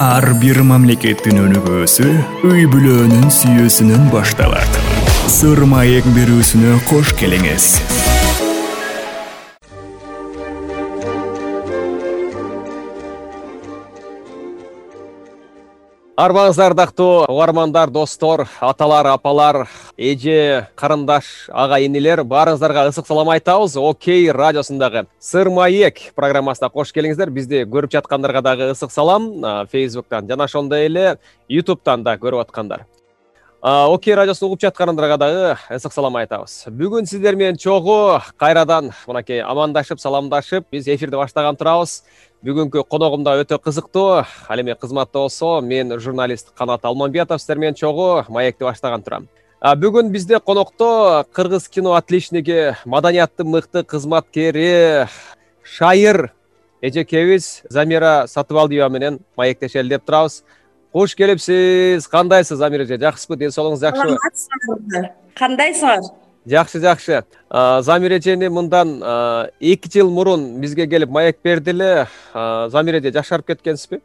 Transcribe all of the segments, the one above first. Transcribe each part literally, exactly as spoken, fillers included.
Ар бир мамлекеттин өнүгүүсү үй бүлөнүн сүйүүсүнөн башталат. Сыр маек берүүсүнө кош келиңиз. Арбаңыздар дактуу угармандар, достор, аталар, апалар, эже, карындаш, ага, инилер, баарыңыздарга ысык салам айтабыз. Окей радиосундагы Сыр маек программасына кош келиңиздер. Бизди көрүп жаткандарга дагы ысык салам. Фейсбуктан жана ошондой эле ютубтан да көрүп аткандар. Окей радиосун угуп жаткандарга дагы ысык салам айтабыз. Бүгүн сиздер менен чогуу кайрадан мынакей амандашып, саламдашып биз эфирди баштаган турабыз. Бүгүнкү коногум да өтө кызыктуу. Ал эми кызматта болсо, мен журналист Канат Алмамбетов сиздер менен чогуу маекти баштаган турам. Бүгүн бизде конокто кыргыз кино отличниги, маданияттын мыкты кызматкери, шайыр эжекебиз Замира Сатыбалдиева менен маектешели деп турабыз. Кош келипсиз. Кандайсыз, Замира эже? Жакшысызбы? Ден соолугуңуз жакшыбы? Кандайсыңар? Жакшы, жакшы. Замира эжени мындан эки жыл мурун бизге келип маек берди эле. Замира эже, жашарып кеткенсизби?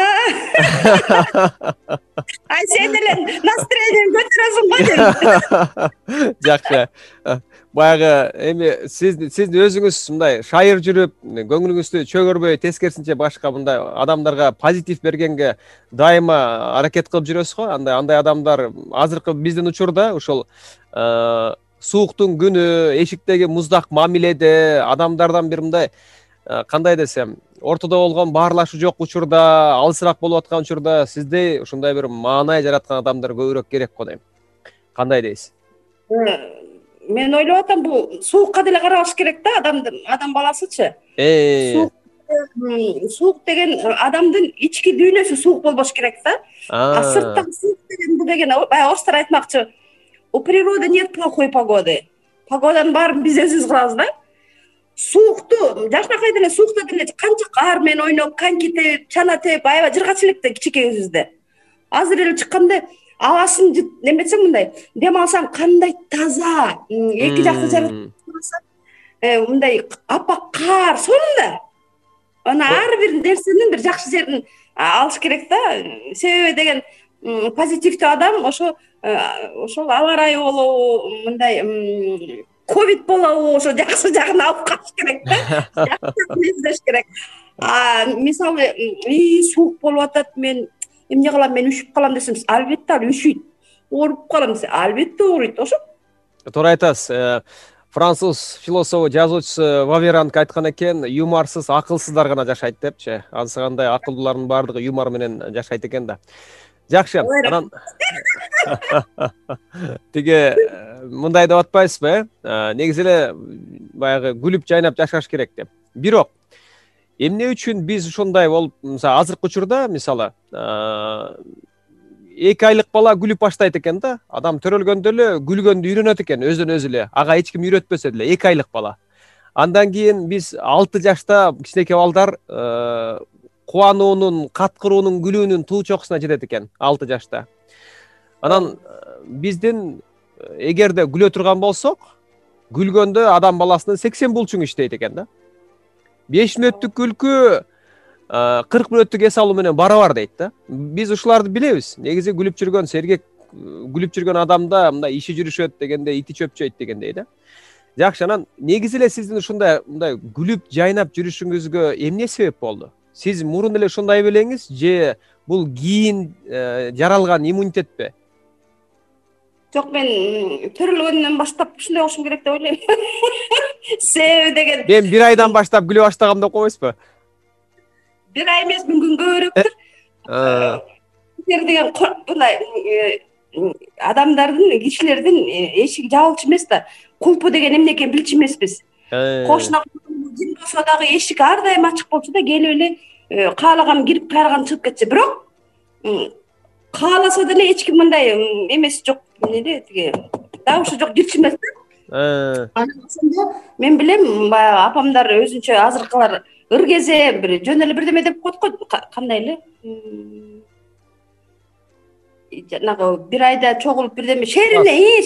Ай, сен деле настроениеңди көтөрөсүң го дейм. Жакшы. Баягы эми сиз сиздин өзүңүз мындай шайыр жүрүп, көңүлүңүздү чөгөрбөй, тескерисинче башка мындай адамдарга позитив бергенге дайыма аракет кылып жүрөсүз го. Андай андай адамдар азыркы биздин учурда ушул сууктун күнү, эшиктеги муздак мамиледе, адамдардан бир мындай кандай десем, ортодо болгон баарлашуу жок учурда, алысыраак болуп аткан учурда сиздей ушундай бир маанай жараткан адамдар көбүрөөк керек го дейм. Кандай дейсиз? Мен ойлоп атам, бул суукка деле карабаш керек да, адамдын, адам баласычы. Суук суук деген адамдын ички дүйнөсү суук болбош керек да. А сырттагы суук деген бул деген баягы орустар айтмакчы, у природы нет плохой погоды. Погоданын баарын биз өзүбүз кылабыз да. Суукту жашнакай деле суукта деле канча кар менен ойноп, коньки терип, чана терип, аябай жыргачу электе кичинекейибизде. Азыр эле чыкканда абасын неметсең мындай дем алсаң кандай таза, эки жакты жаратылып, мындай апак кар сонунда. Ана ар бир нерсенин бир жакшы жерин алыш керек да. Себеби деген позитивдүү адам ошо ошол аба ырайы болобу, мындай ковид болобу, ошо жакшы жагын алып калыш керек да. Жакшы издеш керек. А мисалы, и суук болуп атат, мен эмне кылам, мен үшүп калам десем, албетте ал үшүйт. Ооруп калам десе, албетте ооруйт, ошо. Туура айтасыз. Француз философу, жазуучусу Ваверанг айткан экен, юморсуз акылсыздар гана жашайт депчи. Ансыгандай акылдуулардын баардыгы юмор менен жашайт экен да. Жакшы. Анан тиги мындай деп атпайсызбы, э? Негизи эле баягы күлүп жайнап жашаш керек деп. Бирок эмне үчүн биз ушундай болуп, мисалы азыркы учурда, мисалы, эки айлык бала күлүп баштайт экен да. Адам төрөлгөндө эле күлгөндү үйрөнөт экен, өзүнөн өзү эле. Ага эч ким үйрөтпөсө деле, эки айлык бала. Андан кийин биз алты жашта кичинекей балдар кубануунун, каткыруунун, күлүүнүн туу чокусуна жетет экен, алты жашта. Анан биздин эгерде күлө турган болсок, күлгөндө адам баласынын сексен булчуң иштейт экен да. беш мүнөттүк күлкү кырк мүнөттүк эс алуу менен барабар дейт да. Биз ушуларды билебиз. Негизи күлүп жүргөн сергек, күлүп жүргөн адамда мындай иши жүрүшөт дегенде, ити чөпчөйт дегендей да. Жакшы, анан негизи эле сиздин ушундай мындай күлүп жайнап жүрүшүңүзгө эмне себеп болду? Сиз мурун эле ушундай белеңиз, же бул кийин жаралган иммунитетпи? Жок, мен төрөлгөндөн баштап ушундай болушум керек деп ойлойм. Себеби деген мен бир айдан баштап күлө баштагам деп койбойсузбу? Бир ай эмес, мүмкүн көбүрөөктүр. Деген мындай адамдардын, кишилердин эшиги жабылчу эмес да. Кулпу деген эмне экенин билчү эмеспиз. Кошуна жин болсо дагы эшик ар дайым ачык болчу да, келип эле каалаган кирип, каалаган чыгып кетчү. Бирок кааласа деле эч ким мындай эмеси жок, эмне тиги дабышы жок, жирчи эмес да. Анан ошондо мен билем, баягы апамдар өзүнчө азыркылар ыр кезде бир жөн эле бирдеме деп коет го, кандай эле жанагы бир айда чогулуп бирдеме шерине,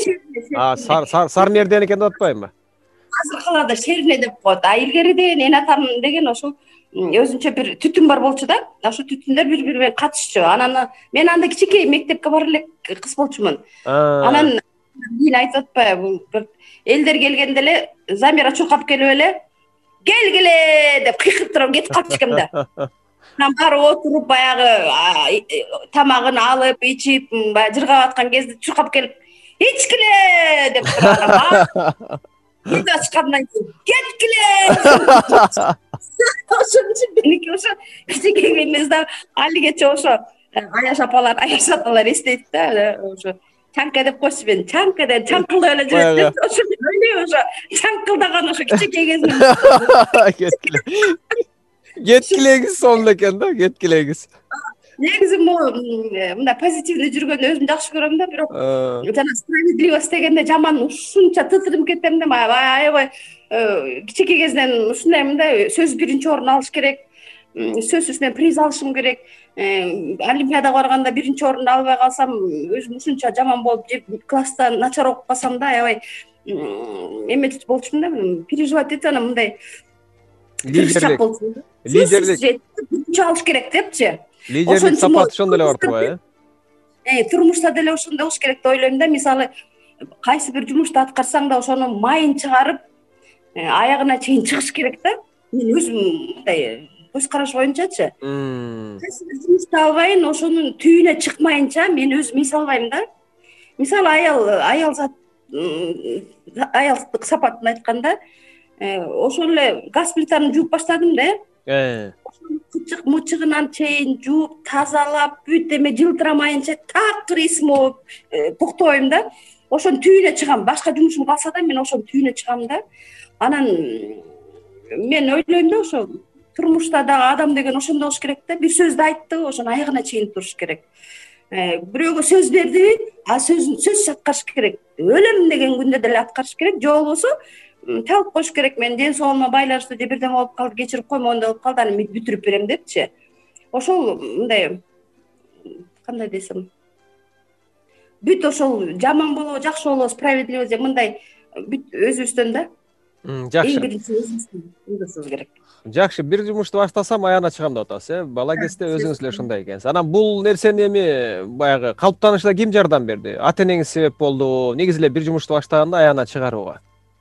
сармерден экен деп атпаймынбы? Азыркыларда шерине деп коет. А илгери деген эн атам деген ошол өзүнчө бир түтүн бар болчу да, ошо түтүндөр бири бири менен катышчу. Анан мен анда кичинекей мектепке бара элек кыз болчумун. Анан кийин айтып атпайбы, бир элдер келгенде эле Замира чуркап келип эле келгиле деп кыйкырып туруп кетип калчу экен да. Анан баары отуруп баягы тамагын алып, ичип, баягы жыргап аткан кезде чуркап келип ичкиле деп турган. Кет ачкандан кийин кеткиле. Ошон үчүн меники ошо кичинекей эмес да, алигече ошо Аяш апалар, Аяш аталар эстейт да, ошо чаңка деп койчу мен, чаңка деп чаңкылдап эле жүрөт. Ошо эле ошо чаңкылдаган ошо кичинекей кезимде. Кеткиле. Кеткилеңиз сонун экен да, кеткилеңиз. Негизи могу мындай позитивный жүргөндү өзүм жакшы көрөм да, бирок жана справедливость дегенде жаман ушунча тытырып кетем да, аябай кичинекей кезинен ушундай мындай сөз биринчи орун алыш керек, сөзсүз менен приз алышым керек. Олимпиадага барганда биринчи орунду албай калсам, өзүм ушунча жаман болуп, же класста начар окуп калсам да, аябай эме болчумун да, переживать этип анан мындай лидерлик лидерлик биринчи алыш керек депчи. Лидерлик сапаты ошондой эле бар турбайбы? Э, турмушта деле ошондой болуш керек деп ойлойм да. Мисалы, кайсы бир жумушту аткарсаң да ошону майын чыгарып, аягына чейин чыгыш керек да. Мен өзүм мындай көз караш боюнчачы. Кайсы бир жумушту албайын, ошонун түбүнө чыкмайынча мен өзүм эс албайм да. Мисалы, аял аял зат аялдык сапатын айтканда, ошол эле газ плитаны жууп баштадым да. Э. Кычык мычыгынан чейин жууп, тазалап, бүт эме жылтырамайынча так рисмо токтойм да. Ошонун түбүнө чыгам. Башка жумушум калса да мен ошонун түбүнө чыгам да. Анан мен ойлойм да, ошо турмушта дагы адам деген ошондой болуш керек да. Бир сөздү айтты, ошону аягына чейин туруш керек. Бирөөгө сөз бердиби, а сөзүн сөзсүз аткарыш керек. Өлөм деген күндө деле аткарыш керек. Же болбосо талап коюш керек, мен ден соолугума байланыштуу же бирдеме болуп калды, кечирип кой, моундай болуп калды, аны мен бүтүрүп берем депчи. Ошол мындай кандай десем, бүт ошол жаман болобу, жакшы болобу, справедливо же мындай бүт өзүбүздөн да. Жакшы. Эң биринчи өзүбүздөн ойлошубуз керек. Жакшы, бир жумушту баштасам аягына чыгам деп атасыз, э? Бала кезде өзүңүз эле ошондой экенсиз. Анан бул нерсени эми баягы калыптанышына ким жардам берди? Ата энеңиз себеп болду? Негизи эле бир жумушту баштаганда аягына чыгарууга.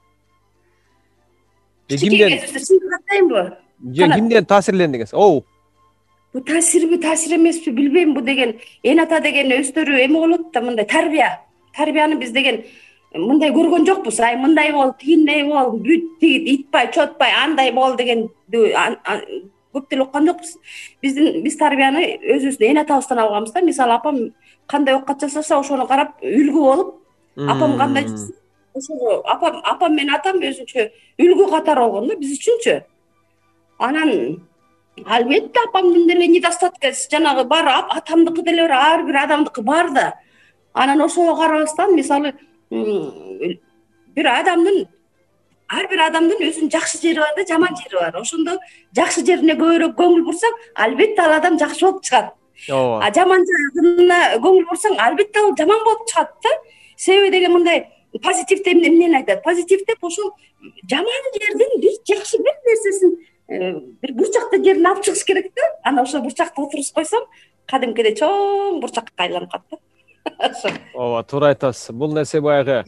Кимден айтайынбы? Же кимден таасирлендиңиз? Оу. Бу таасирби, таасир эмеспи билбейм. Бу деген эн ата деген өздөрү эме болот да, мындай тарбия. Тарбияны биз деген мындай көргөн жокпуз. Ай мындай бол, тигиндей бол, бүт тигит, итпай, чотпай, андай бол деген көп деле оккон жокпуз. Биздин биз тарбияны өзүбүздүн эн атабыздан алганбыз да. Мисалы, апам кандай оокат жасаса, ошону карап үлгү болуп, апам кандай жасаса, ошого апам апам менен атам өзүнчө үлгү катары болгон да биз үчүнчү. Анан албетте апамдын деле недостатки жанагы бар, атамдыкы деле бар, ар бир адамдыкы бар да. Анан ошого карабастан, мисалы, бир адамдын ар бир адамдын өзүнүн жакшы жери бар да, жаман жери бар. Ошондо жакшы жерине көбүрөөк көңүл бурсаң, албетте ал адам жакшы болуп чыгат. Ооба. А жаман жерине көңүл бурсаң, албетте ал жаман болуп чыгат да. Себеби деген мындай позитивде эмнени айтат? Позитивде ошол жаман жердин бир жакшы бир нерсесин, бир бурчакты жерин алып чыгыш керек да. Анан ошо бурчакты отургузуп койсоң, кадимкидей чоң бурчакка айланып калат да. Ооба, туура айтасыз. Бул нерсе баягы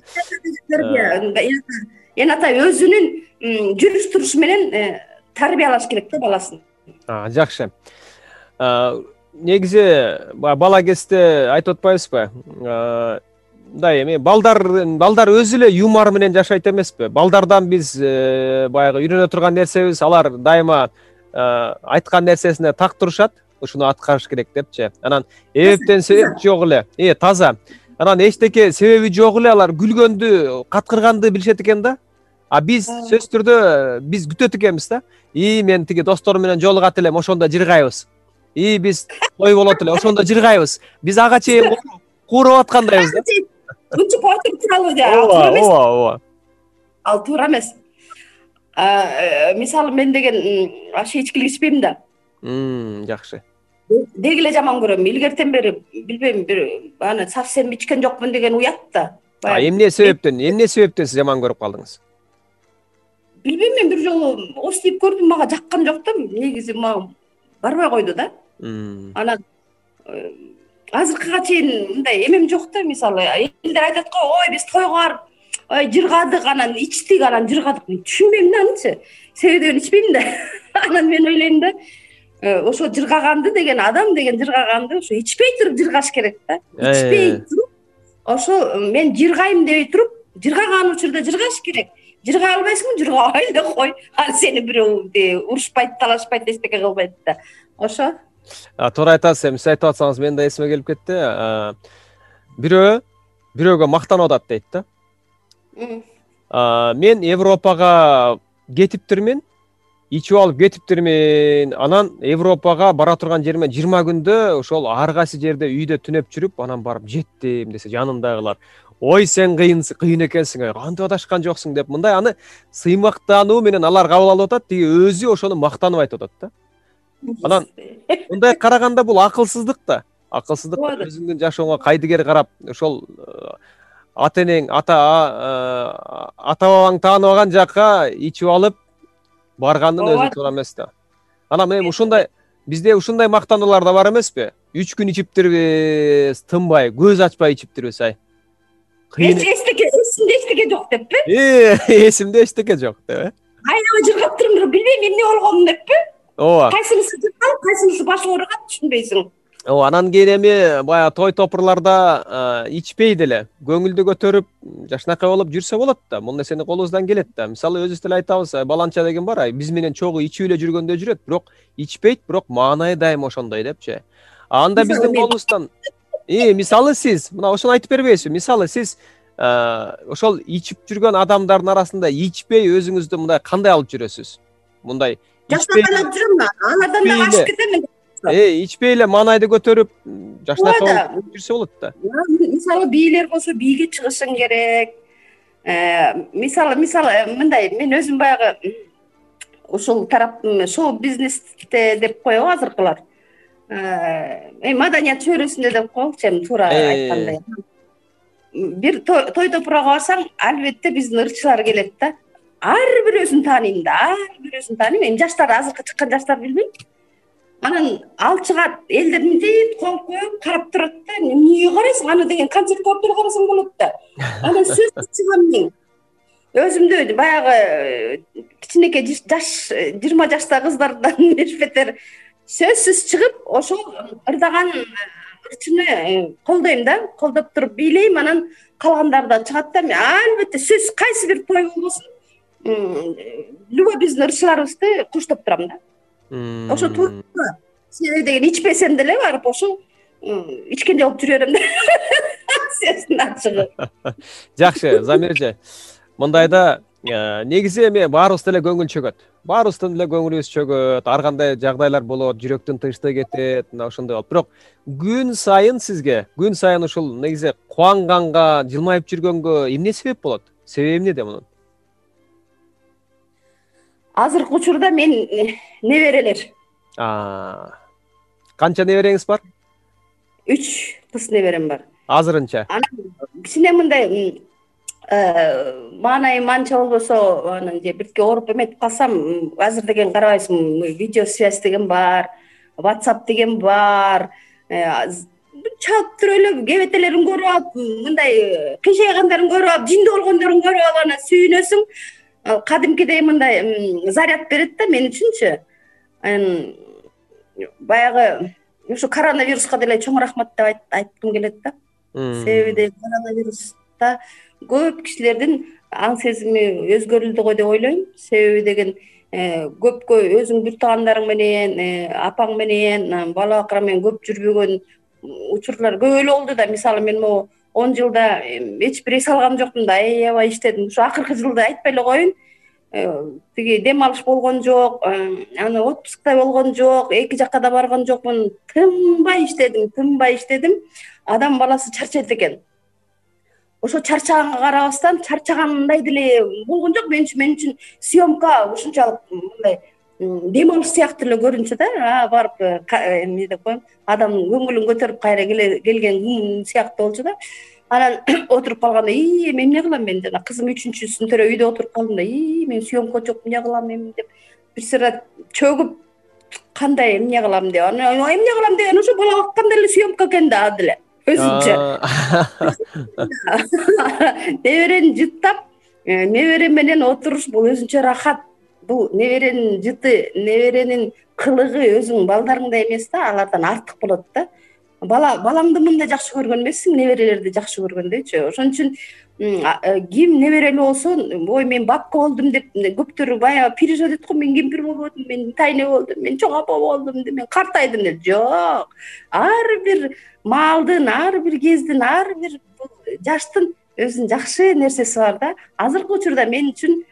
эн ата өзүнүн жүрүш турушу менен тарбиялаш керек да баласын. А, жакшы. Негизи бала кезде айтып атпайбызбы? Мындай эми балдар балдар өзү эле юмор менен жашайт эмеспи? Балдардан биз баягы үйрөнө турган нерсебиз, алар дайыма айткан нерсесине так турушат, ушуну аткарыш керек депчи. Анан эбептен себеп жок эле. Э, таза. Анан эчтеке себеби жок эле алар күлгөндү, каткырганды билишет экен да. А биз сөзсүз түрдө биз күтөт экенбиз да. И мен тиги досторум менен жолугат элем, ошондо жыргайбыз. И биз той болот эле, ошондо жыргайбыз. Биз ага чейин кууруп аткандайбыз да. Мынчып айтып туралы да. Ооба, ооба, ооба. Ал туура эмес. Мисалы, мен деген аш эчкилик ичпейм да. Мм, жакшы. Деги эле жаман көрөм. Илгертен бери билбейм, бир аны совсем ичкен жокмун деген уят да. А эмне себептен, эмне себептен сиз жаман көрүп калдыңыз? билбейм, мен бир жолу ооздуп көрдүм, мага жаккан жок да, негизи мага барбай койду да. Анан азыркыга чейин мындай эмем жок да, мисалы элдер айтат го, ой биз тойго барып ой жыргадык, анан ичтик, анан жыргадык. Мен түшүнбөйм да анычы, себебин ичпейм да. Анан мен ойлойм да, ошо жыргаганды деген адам деген жыргаганды ошо ичпей туруп жыргаш керек да. Ичпей туруп ошо мен жыргайм дей туруп жыргаган учурда жыргаш керек. Жыргай албайсыңбы, жыргабай эле кой. Ал сени бирөө урушпайт, талашпайт, эчтеке кылбайт да. Ошо. Туура айтасыз. Эми сиз айтып атсаңыз мен да эсиме келип кетти. Бирөө бирөөгө мактанып атат дейт да. Мен Европага кетиптирмин, ичип алып кетиптирмин. Анан Европага бара турган жериме жыйырма күндө ошол ар кайсы жерде үйдө түнөп жүрүп, анан барып жеттим десе, жанымдагылар ой сен кыйын кыйын экенсиң, кантип адашкан жоксуң деп, мындай аны сыймактануу менен алар кабыл алып атат, тиги өзү ошону мактанып айтып атат да. Анан мындай караганда бул акылсыздык да. Акылсыздык өзүңдүн жашооңо кайдыгер карап, ошол ата энең, ата ата бабаң тааныбаган жакка ичип алып баргандын өзү туура эмес да. Анан эми ушундай бизде ушундай мактануулар да бар эмеспи? үч күн ичиптирбиз, тынбай, көз ачпай ичиптирбиз, ай. Эчтеке, эсимде эчтеке жок деппи? Э, эсимде эчтеке жок деп, э? Айнала жыргап турмун, билбейм эмне болгонун деппи? Ооба. Кайсынысы жыргап, кайсынысы башы ооруган түшүнбөйсүң. Ооба, анан кийин эми баягы той топурларда ичпей деле көңүлдү көтөрүп, жакшынакай болуп жүрсө болот да. Бул нерсени колубуздан келет да. Мисалы өзүбүз деле айтабыз, баланча деген бар, биз менен чогуу ичип эле жүргөндө жүрөт, бирок ичпейт, бирок маанайы дайыма ошондой депчи. Анда биздин колубуздан Э, мисалы сиз, мына ошону айтып бербейсизби? Мисалы сиз ошол ичип жүргөн адамдардын арасында ичпей өзүңүздү мындай кандай алып жүрөсүз? Мындай ичпей алып жүрөм, алардан да ашып кетем. Э, ичпей эле маанайды көтөрүп, жакшынакай болуп жүрсө болот да. Мисалы бийлер болсо бийге чыгышың керек. Мисалы, мисалы мындай, мен өзүм баягы ушул тарап шоу бизнесте деп коебу азыркылар. Э, маданият чөйрөсүндө деп коелучу, эми туура айткандай. Бир той топурга барсаң, албетте биздин ырчылар келет да. Ар бирөөсүн тааныйм да, ар бирөөсүн тааныйм. Эми жаштар, азыркы чыккан жаштар билбейм. Анан ал чыгат, элдер мынтип коюп коюп карап турат да. Эмнеге карайсың? Аны деген концертке барып деле карасаң болот да. Анан сөзсүз чыгам мен. Өзүмдө баягы кичинекей жаш, жыйырма жашта кыздардан бешбетер сөзсүз чыгып, ошол ырдаган ырчыны колдойм да, колдоп туруп бийлейм, анан калгандары да чыгат да. Албетте сөз кайсы бир той болбосун, любой биздин ырчыларыбызды коштоп турам да. Ошо туура. Себеби деген ичпесем деле барып ошо ичкендей болуп жүрө берем да. Сөздүн ачыгы. Жакшы, Замир. Мындайда негизи эми баарыбыз деле көңүл чөгөт. Баарыбыздын деле көңүлүбүз чөгөт, ар кандай жагдайлар болот, жүрөктүн тынчтыгы кетет, мына ошондой болот. Бирок күн сайын сизге, күн сайын ушул негизи кубанганга, жылмайып жүргөнгө эмне себеп болот? Себеби эмнеде мунун? Азыркы учурда мен неберелер. Канча небереңиз бар? үч кыз неберем бар. Азырынча. Кичине мындай маанайым анча болбосо, анан же бирке ооруп эметип калсам, азыр деген карабайсың, видео связь деген бар, WhatsApp деген бар. Чалып туруп эле кебетелерин көрүп алып, мындай кыйшайгандарын көрүп алып, жиндүү болгондорун көрүп алып, анан сүйүнөсүң. Кадимкидей мындай заряд берет да мен үчүнчү. Баягы ушу коронавируска деле чоң рахмат деп айткым келет да. Себеби де коронавируста көп кишилердин аң сезими өзгөрүлдү го деп ойлойм. Себеби деген көпкө өзүң бир туугандарың менен, апаң менен, бала бакыра менен көп жүрбөгөн учурлар көп эле болду да. Мисалы мен могу он жылда эч бир эс алган жокмун да, аябай иштедим. Ушу акыркы жылда айтпай эле коеюн. Тиги дем алыш болгон жок, аны отпускта болгон жок, эки жакка да барган жокмун. Тынбай иштедим, тынбай иштедим. Адам баласы чарчайт экен. Ошо чарчаганга карабастан, чарчагандай деле болгон жок мен үчүн. Мен үчүн съемка ушунчалык мындай дем алыш сыяктуу эле көрүнчү да. Барып эмне деп коем, адам көңүлүн көтөрүп кайра келген күн сыяктуу болчу да. анан отуруп калганда ии эми эмне кылам мен, жана кызым үчүнчү сынтыры үйдө отуруп калдым да ии мен съемка жок эмне кылам эми деп бир сыйра чөгүп кандай эмне кылам деп анан эмне кылам деген ошо бала бакканда эле съемка экен да ал деле өзүнчө. Неберени жыттап небере менен отуруш бул өзүнчө рахат. Бул неберенин жыты, неберенин кылыгы өзүң балдарыңдай эмес да, алардан артык болот да. Бала балаңды мындай жакшы көргөн эмессиң, неберелерди жакшы көргөндөйчү. Ошон үчүн ким неберелүү болсун, ой мен бабка болдум деп көптөр баягы переживать этет го, мен кемпир болбодум, мен тайне болдум, мен чоң апа болдум деп, мен картайдым деп. Жок. Ар бир маалдын, ар бир кездин, ар бир жаштын өзүнүн жакшы нерсеси бар да. Азыркы учурда мен үчүн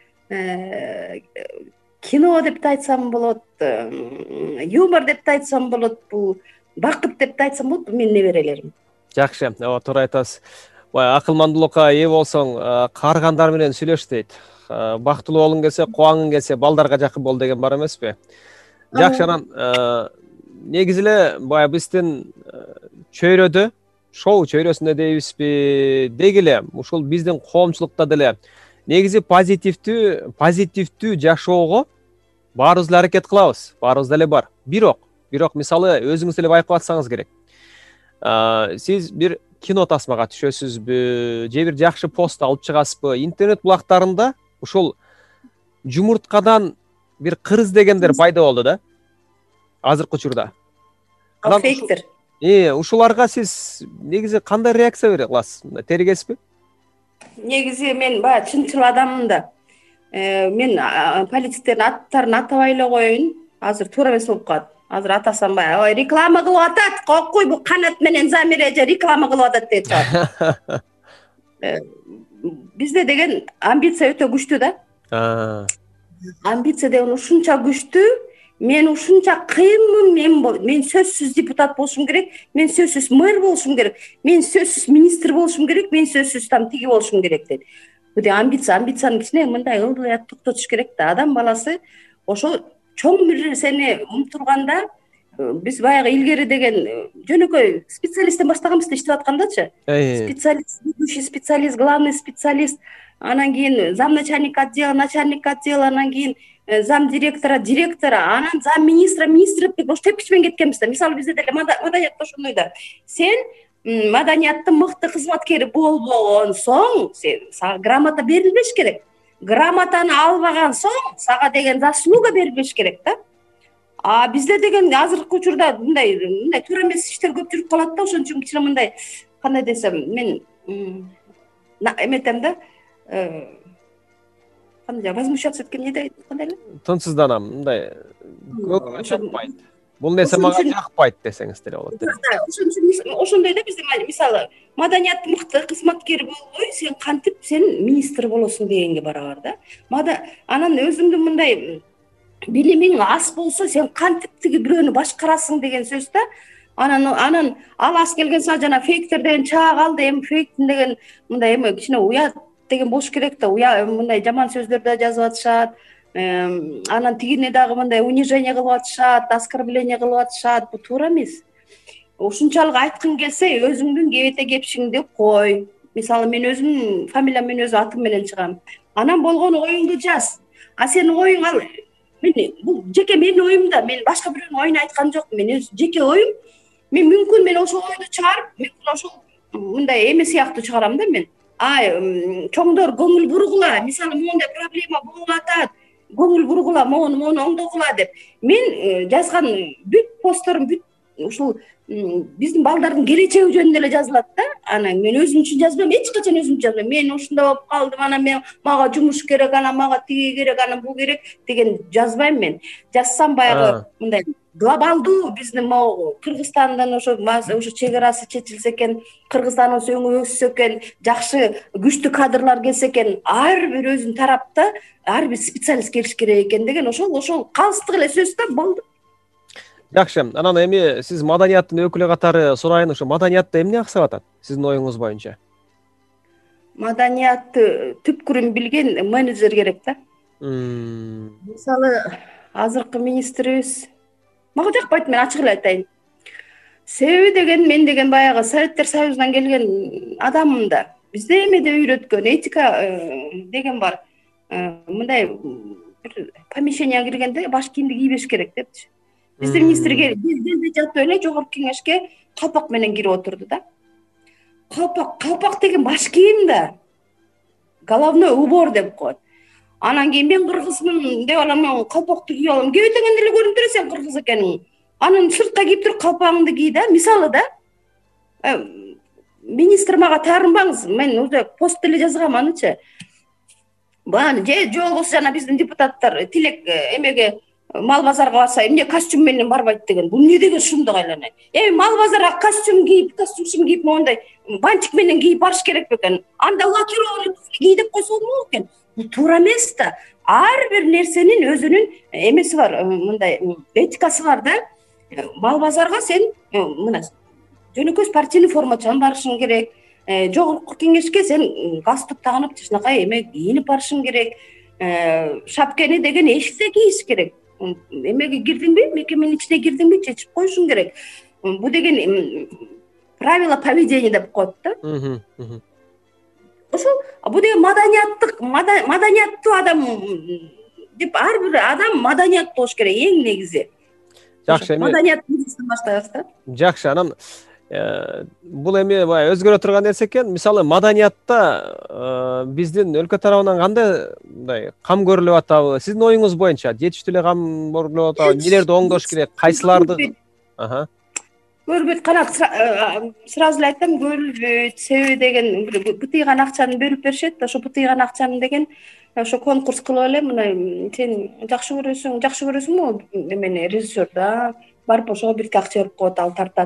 кино деп да айтсам болот, юмор деп да айтсам болот, бул бакыт деп да айтсам болот, менин неберелерим. Жакшы, ооба туура айтасыз. Бай акылмандуулукка ээ болсоң, кааргандар менен сүйлөш дейт. Бактылуу болуң келсе, кубаңың келсе, балдарга жакын бол деген бар эмеспи? Жакшы, анан негизи эле баягы биздин чөйрөдө, шоу чөйрөсүндө дейбизби, деги эле ушул биздин коомчулукта деле негизи позитивдүү, позитивдүү жашоого баарыбыз эле аракет кылабыз. Баарыбыз деле бар. Бирок, бирок мисалы өзүңүз эле байкап атсаңыз керек. Сиз бир кино тасмага түшөсүзбү, же бир жакшы пост алып чыгасызбы? Интернет булактарында ушул жумурткадан бир кырыз дегендер пайда болду да. Азыркы учурда. Фейктер. Э, ушуларга сиз негизи кандай реакция бере аласыз? Тергесизби? Негизи мен баягы чынчыл адаммын да. Мен политиктердин аттарын атабай эле коеюн. Азыр туура эмес болуп калат. Азыр атасам баягы ой реклама кылып атат, кокуй бул Канат менен Замире же реклама кылып атат деп чыгат. Бизде деген амбиция өтө күчтүү да. Амбиция деген ушунча күчтүү. Мен ушунча кыйынмын, мен мен сөзсүз депутат болушум керек, мен сөзсүз мэр болушум керек, мен сөзсүз министр болушум керек, мен сөзсүз там тиги болушум керек дейт. Бул амбиция, амбицияны кичине мындай ылдый токтотуш керек да. Адам баласы ошо чоң бир нерсени умтулганда биз баягы илгери деген жөнөкөй специалисттен баштаганбыз да иштеп аткандачы. Специалист, ведущий специалист, главный специалист, анан кийин замначальник отдела, начальник отдела, анан кийин зам директора, директора, анан зам министра, министр деп ошо тепкич менен кеткенбиз да. Мисалы бизде деле маданиятта ошондой да. Сен маданияттын мыкты кызматкери болбогон соң, сага грамота берилбеш керек. Грамотаны албаган соң, сага деген заслуга берилбеш керек да. А бизде деген азыркы учурда мындай мындай туура эмес иштер көп жүрүп калат да. Ошон үчүн кичине мындай кандай десем, мен эметем да. Кандай возмущаться эткем не дейт, кандай эле? Тынчсызданам, мындай көңүлүм жакпайт. Бул нерсе мага жакпайт десеңиз деле болот. Ошон үчүн ошондой да бизде мисалы маданияттын мыкты кызматкери болбой, сен кантип сен министр болосуң дегенге барабар да. Мада анан өзүңдүн мындай билимиң аз болсо, сен кантип тиги бирөөнү башкарасың деген сөз да. Анан анан ал аз келген сайын жана фейктер деген чаа калды, эми фейктин деген мындай эми кичине уят деген болуш керек да. Уя мындай жаман сөздөр да жазып атышат. Анан тигине дагы мындай унижение кылып атышат, оскорбление кылып атышат. Бул туура эмес. Ушунчалык айткың келсе, өзүңдүн кебете кепшиңди кой. Мисалы мен өзүм фамилиям менен өзү атым менен чыгам. Анан болгон оюңду жаз. А сенин оюң ал мен бул жеке менин оюм да. Мен башка бирөөнүн оюн айткан жокмун. Мен өз жеке оюм. Мен мүмкүн мен ошол ойду чыгарып, мүмкүн ошол мындай эме сыяктуу чыгарам да мен. Ай, чоңдор көңүл бургула. Мисалы мондай проблема болуп атат. Көңүл бургула, мону мону оңдогула деп. Мен жазган бүт постторум бүт ушул биздин балдардын келечеги жөнүндө эле жазылат да. Анан мен өзүм үчүн жазбайм, эч качан өзүм үчүн жазбайм. Мен ушундай болуп калдым, анан мен мага жумуш керек, анан мага тиги керек, анан бул керек деген жазбайм мен. Жазсам баягы мындай глобалдуу биздин могу Кыргызстандын ошо ошо чек арасы чечилсе экен, Кыргызстандын өңү өссө экен, жакшы күчтүү кадрлар келсе экен, ар бир өзүнүн тарапта ар бир специалист келиш керек экен деген ошол ошол калыстык эле сөз да, болду. Жакшы, анан эми сиз маданияттын өкүлү катары сурайын, ошо маданиятта эмне аксап атат сиздин оюңуз боюнча? Маданиятты түпкүрүн билген менеджер керек да. Мисалы азыркы министрибиз мага жакпайт, мен ачык эле айтайын. себеби деген мен деген баягы Советтер Союзунан келген адаммын да. Бизде эмеде үйрөткөн этика деген бар. Мындай бир помещенияга киргенде баш кийимди кийбеш керек депчи. Бизде министр келди жатып эле жогорку кеңешке калпак менен кирип отурду да. Калпак, калпак деген баш кийим да. Головной убор деп коет. Анан кийин мен кыргызмын деп алам, калпакты кийип алам. Кебетеңен эле көрүнүп туруп сен кыргыз экениң. Анан сыртка кийип туруп калпагыңды кий да. Мисалы да. Министр мага таарынбаңыз. Мен уже пост деле жазгам анычы. Бааны же же болбосо жана биздин депутаттар тилек эмеге мал базарга барса эмне костюм менен барбайт деген. Бул эмне деген шундук айланайт. Эми мал базарга костюм кийип, костюм кийип мондай бантик менен кийип барыш керек бекен. Анда лакированный туфли кий деп койсо болмок экен. Бул туура эмес да. Ар бир нерсенин өзүнүн эмеси бар, мындай этикасы бар да. Мал базарга сен мына жөнөкөй спортивный формачан барышың керек. Жогорку кеңешке сен галстук тагынып жакшынакай эме кийинип барышың керек. Шапкени деген эшикте кийиш керек. Эмеге кирдиңби, мекеменин ичине кирдиңби, чечип коюшуң керек. Бул деген правила поведения деп коет да. Ошо бул деген маданияттык, маданияттуу адам деп ар бир адам маданияттуу болуш керек эң негизи. Жакшы, эми маданияттын баштайбыз да. Жакшы, анан бул эми баягы өзгөрө турган нерсе экен. Мисалы маданиятта биздин өлкө тарабынан кандай мындай кам көрүлүп атабы? Сиздин оюңуз боюнча жетиштүү эле кам көрүлүп атабы? Нелерди оңдош керек? Кайсыларды? Аха. Көрбөйт, канат сразу эле айтам, көрүлбөйт. Себеби деген бытыйган акчаны берип беришет. Ошо бытыйган акчаны деген ошо конкурс кылып эле мына сен жакшы көрөсүң, жакшы көрөсүңбү эмени режиссерда барып ошого бирке акча берип коет, ал тартат.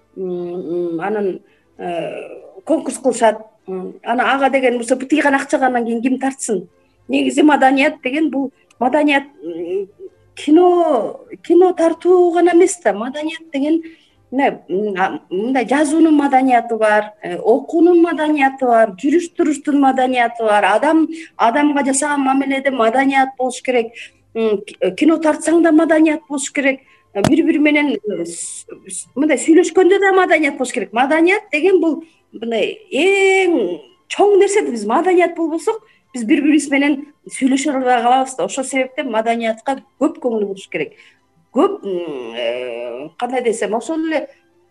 Анан конкурс кылышат. Ана ага деген болсо бытыйган акчага анан кийин ким тартсын? Негизи маданият деген бул маданият кино кино тартуу гана эмес да. Маданият деген мындай жазуунун маданияты бар, окуунун маданияты бар, жүрүш туруштун маданияты бар, адам адамга жасаган мамиледе маданият болуш керек. Кино тартсаң да маданият болуш керек. Бири-бири менен мындай сүйлөшкөндө да маданият болуш керек. Маданият деген бул мындай эң чоң нерсе. Биз маданият болбосок, биз бири-бирибиз менен сүйлөшө албай калабыз да. Ошол себептен маданиятка көп көңүл буруш керек. Көп кандай десем, ошол эле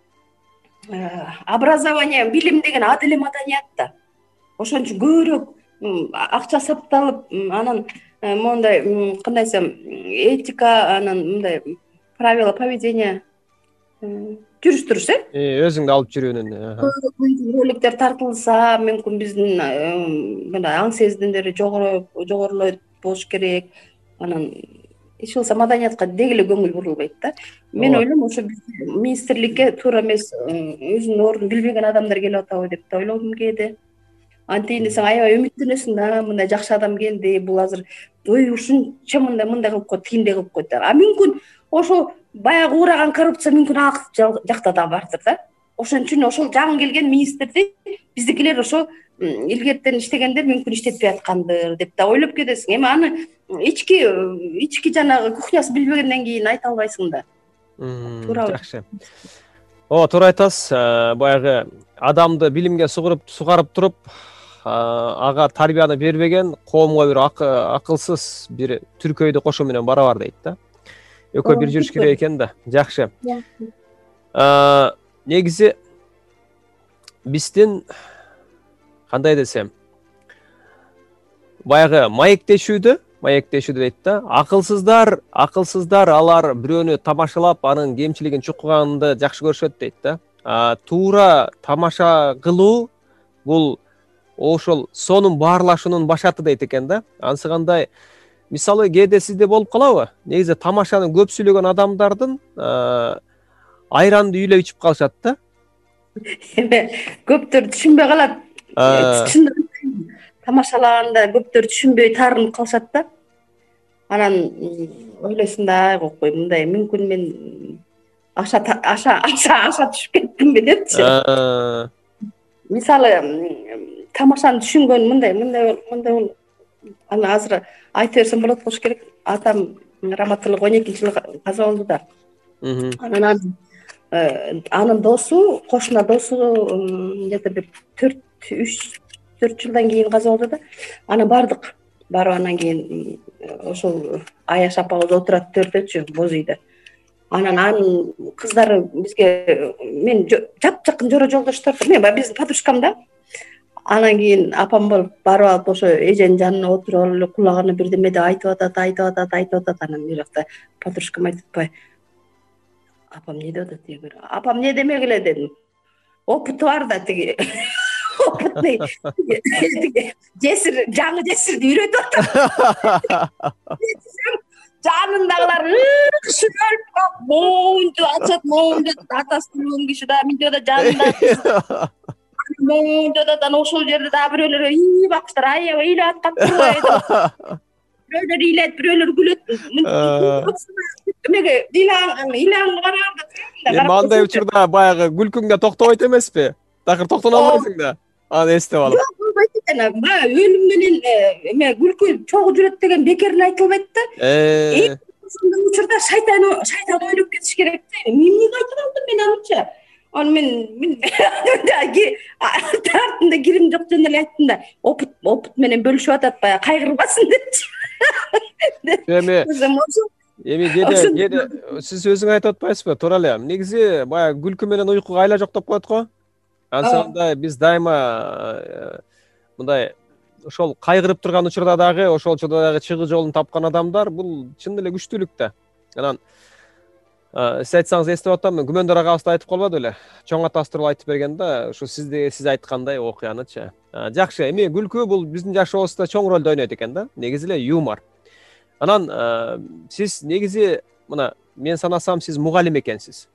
образование, билим деген ал эле маданият да. Ошон үчүн көбүрөөк акча сапталып, анан мондай кандай десем, этика, анан мындай правила поведения жүрүш туруш, э? Өзүңдү алып жүрүүнүн. Роликтер тартылса, мүмкүн биздин мындай аң сезимдери жогору жогорулойт болуш керек. Анан эч болбосо маданиятка деги эле көңүл бурулбайт да. Мен ойлойм, ошо министрликке туура эмес, өзүнүн ордун билбеген адамдар келип атабы деп да ойлогум кээде. Антейин десең аябай үмүттөнөсүң да, мындай жакшы адам келди, бул азыр ой ушунча мындай мындай кылып коет, тигиндей кылып коет. А мүмкүн ошо баягы уураган коррупция мүмкүн ал жакта да бардыр да. Ошон үчүн ошол жаңы келген министрди биздикилер ошо илгертен иштегендер мүмкүн иштетпей аткандыр деп да ойлоп кетесиң. Эми аны ички ички жанагы кухнясын билбегенден кийин айта албайсың да. Туурабы? Жакшы. О, туура айтасыз. Баягы адамды билимге сугарып туруп, ага тарбияны бербеген коомго бир акылсыз бир түркөйдү кошуу менен барабар дейт да. Экөө бир жүрүш керек экен да. Жакшы. Негизи биздин кандай десем, баягы маектешүүдө, маектешүүдө дейт да, акылсыздар, акылсыздар алар бирөөнү тамашалап, анын кемчилигин чукуганды жакшы көрүшөт дейт да. Туура тамаша кылуу бул ошол сонун баарлашуунун башаты дейт экен да. Анысы кандай? Мисалы кээде сизде болуп калабы? Негизи тамашаны көп сүйлөгөн адамдардын айранды үйлөп ичип калышат да. Эме көптөр түшүнбөй калат. Тамашалаганда көптөр түшүнбөй таарынып калышат да. Анан ойлойсуң да, ай кокой, мындай мүмкүн мен аша аша аша аша түшүп кеттимби депчи. Мисалы тамашаны түшүнгөн мындай мындай мындай аны азыр айта берсем болот болуш керек. Атам раматылык он экинчи жылы каза болду да. Анан анын досу, кошуна досу где то бир төрт үч төрт жылдан кийин каза болду да. Анан бардык барып анан кийин ошол Аяш апабыз отурат төртөчү боз үйдө. Анан анын кыздары бизге мен жапжакын жора жолдоштор, мен биздин подружкам да. Анан кийин апам болуп барып алып ошо эженин жанына отуруп алып эле кулагына бирдеме деп айтып атат, айтып атат, айтып атат. Анан бул жакта подружкам айтып атпайбы, апам не деп атат деген. Апам не демек эле дедим. Опыты бар да тиги. Опытный. Жесир, жаңы жесирди үйрөтүп атат. Жанындагылар өлүп калып, моунду ачат, моунду атасы өлгөн киши да, минде да жанында. Моунду да ошол жерде да бирөөлөр ий бакыштар, аябай ыйлап аткан турбайбы. Бирөөлөр ыйлайт, бирөөлөр күлөт. Эмеге ыйлаганга караганда. Эми андай учурда баягы күлкүңдө токтобойт эмеспи? Такыр токтоно албайсың да. Аны эстеп алып. Өлүм менен эме күлкү чогуу жүрөт деген бекерин айтылбайт да. Э. Ошондой учурда шайтан шайтан ойлоп кетиш керек да. Мен эмнеге айтып алдым мен аныча? Аны мен мен тартында кирим жок жөн эле айттым да. Опыт опыт менен бөлүшүп атат, баягы кайгырбасын депчи. Эми эми кээде кээде сиз өзүң айтып атпайсызбы? Туура эле. Негизи баягы күлкү менен уйкуга айла жок деп коет го. Ансында биз дайыма мындай ошол кайгырып турган учурда дагы, ошол учурда дагы чыгуу жолун тапкан адамдар бул чын эле күчтүүлүк да. Анан сиз айтсаңыз эстеп атам, мен Күмөндөр агабыз айтып калбады беле? Чоң атасы тууралуу айтып берген да, ушу сизде сиз айткандай окуянычы. Жакшы, эми күлкү бул биздин жашообузда чоң ролду ойнойт экен да. Негизи эле юмор. Анан сиз негизи мына мен санасам сиз мугалим экенсиз.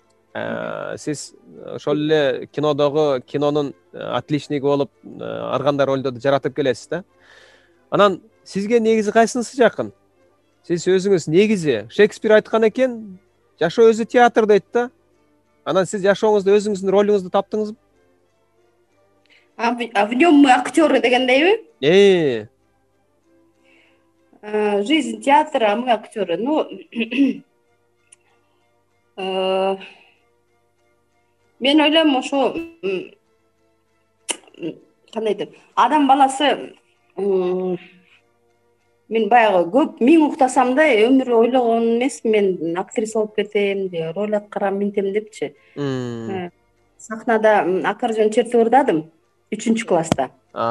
Сиз ошол эле кинодогу кинонун отличниги болуп ар кандай ролдорду жаратып келесиз да. Анан сизге негизи кайсынысы жакын? Сиз өзүңүз негизи Шекспир айткан экен, жашоо өзү театр дейт да. Анан сиз жашооңузда өзүңүздүн ролуңузду таптыңызбы? А в нём мы актеры дегендейби? Э. Жизнь театра, а мы актеры. Ну, мен ойлойм ошо кандай деп, адам баласы мен баягы көп миң уктасам да өмүр ойлогон эмесмин, мен актриса болуп кетем, же роль аткарам, минтем депчи. Сахнада аккордеон чертип ырдадым үчүнчү класста.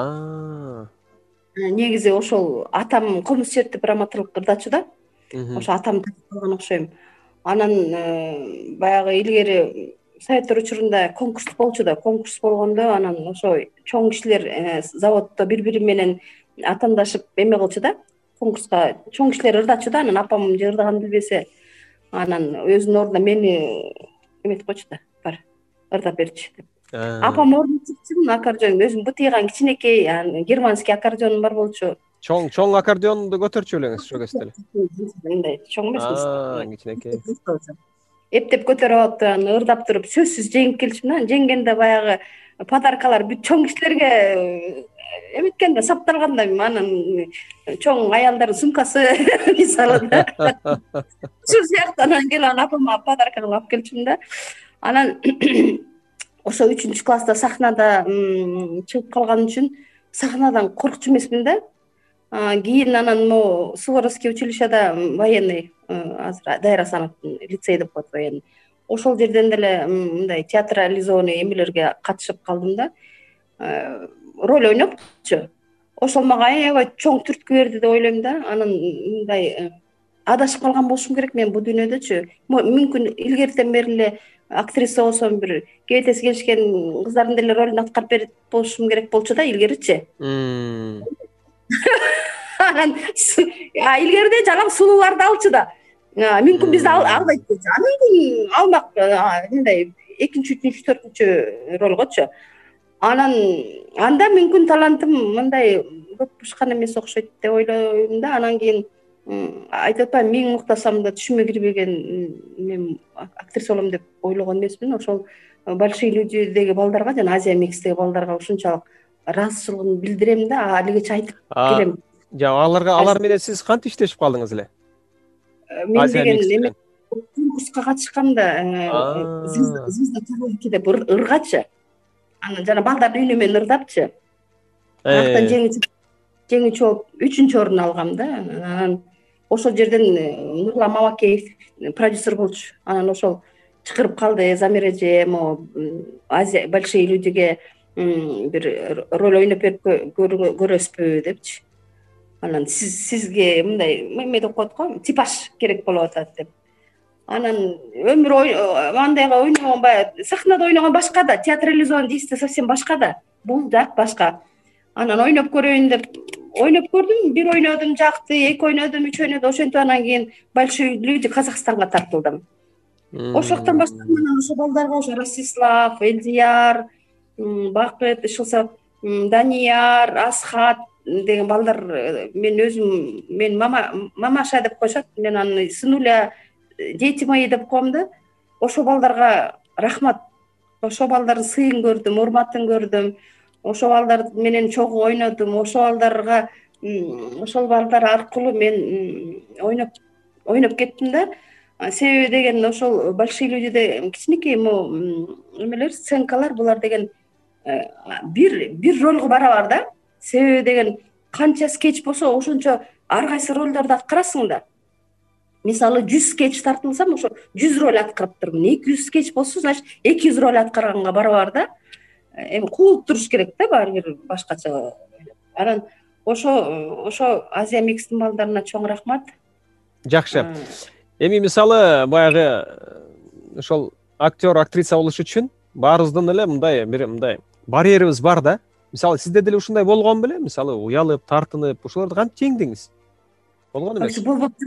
Негизи ошол атам комуз чертип драматург ырдачу да. Ошо атам калган окшойм. Анан баягы илгери советтер учурунда конкурс болчу да, конкурс болгондо анан ошо чоң кишилер заводдо бири-бири менен атамдашып эме кылчу да, конкурска чоң кишилер ырдачу да, анан апам же ырдаганын билбесе, анан өзүнүн ордуна мени эметип койчу да, бар, ырдап берчи деп. Апам ордун чыкчу, аккордеон өзүм бытыйган кичинекей германский аккордеонум бар болчу. Чоң чоң аккордеонду көтөрчү элеңиз ошо кезде эле. Мындай чоң эмес. Кичинекей. Эптеп көтөрүп алып анан ырдап туруп сөзсүз жеңип келчүмүн. Анан жеңгенде баягы подаркалар бүт чоң кишилерге эметкен да, сапталган да. Анан чоң аялдардын сумкасы мисалы да. Ушул сыяктуу анан келип анан апама подарка кылып алып келчүмүн да. Анан ошо үчүнчү класста сахнада чыгып калган үчүн сахнадан коркчу эмесмин да. Кийин анан могу Суворовский училищеда военный азыр Дайра санаттын лицей деп коет, военный. Ошол жерден деле мындай театрализованный эмелерге катышып калдым да. Роль ойноптчу. Ошол мага аябай чоң түрткү берди деп ойлойм да. Анан мындай адашып калган болушум керек мен бул дүйнөдөчү. Мүмкүн илгертен бери эле актриса болсом, бир кебетеси келишкен кыздардын деле ролун аткарып берип болушум керек болчу да илгеричи. Анан илгерде жалаң сулууларды алчу да. Мүмкүн бизди албайт болчу. Мүмкүн алмак мындай экинчи, үчүнчү, төртүнчү ролгочу. Анан анда мүмкүн талантым мындай көп бушкан эмес окшойт деп ойлойм да. Анан кийин айтып атпайм, миң уктасам да түшүмө кирбеген мен актриса болом деп ойлогон эмесмин. Ошол большие людидеги балдарга жана Азия Микстеги балдарга ушунчалык ыраазычылыгымды билдирем да, алигече айтып келем. Жа аларга алар менен сиз кантип иштешип калдыңыз эле? Мен деген эме конкурска катышканда звезда караоке деп ыргачы анан жана балдарды үйнө менен ырдапчы аяктан жеңүүчү болуп үчүнчү орун алгам да. Анан ошол жерден Нурлан Мамакеев продюсер болчу. Анан ошол чакырып калды: Замира эже, могу Азия большие людиге бир роль ойноп берип көрөсүзбү депчи. Анан сиз сизге мындай эме деп коет го, типаж керек болуп атат деп. Анан өмүр андайга ойногон баягы сахнада ойногон башка да, театрализован действие совсем башка да. Бул жак башка. Анан ойноп көрөйүн деп ойноп көрдүм, бир ойнодум, жакты, эки ойнодум, үч ойнодум. Ошентип анан кийин большие люди Казакстанга тартылдым. Ошол жактан баштап анан ошо балдарга ошо Ростислав, Элдияр, Бакыт, ишылса Данияр, Асхат деген балдар мен өзүм мен мама мамаша деп коюшат. Мен аны сынуля, дети мои деп коем да. Ошол балдарга рахмат. Ошол балдардын сыйын көрдүм, урматын көрдүм. Ошол балдар менен чогуу ойнодум. Ошол балдарга ошол балдар аркылуу мен ойноп ойноп кеттим да. Себеби деген ошол большие людиде кичинекей эмелер, сценкалар булар деген бир бир ролго барабар да. Себеби деген канча скетч болсо ошончо ар кайсы ролдорду аткарасың да. Мисалы жүз скетч тартылсам ошо жүз роль аткарып турмун. эки жүз скетч болсо, значит эки жүз роль аткарганга барабар да. Эми куулуп туруш керек да баары бир башкача. Анан ошо ошо Азия Микстин балдарына чоң рахмат. Жакшы. Эми мисалы баягы ошол актер, актриса болуш үчүн баарыбыздын эле мындай бир мындай барьерибиз бар да. Мисалы сизде деле ушундай болгон беле? Мисалы уялып, тартынып, ошолорду кантип жеңдиңиз? Болгон эмес? Болбоп тур.